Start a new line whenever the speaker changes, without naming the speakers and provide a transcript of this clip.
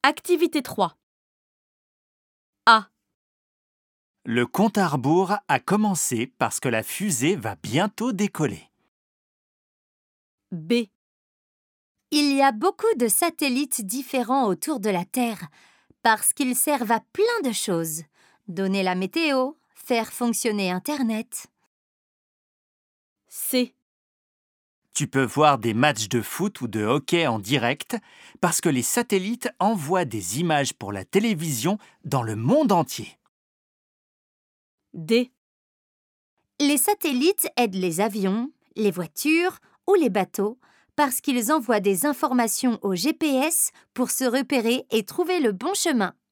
Activité 3. A.
Le compte à rebours a commencé parce que la fusée va bientôt décoller.
B.
Il y a beaucoup de satellites différents autour de la Terre parce qu'ils servent à plein de choses. Donner la météo, faire fonctionner Internet.
C.
Tu peux voir des matchs de foot ou de hockey en direct parce que les satellites envoient des images pour la télévision dans le monde entier.
D.
Les satellites aident les avions, les voitures ou les bateaux parce qu'ils envoient des informations au GPS pour se repérer et trouver le bon chemin.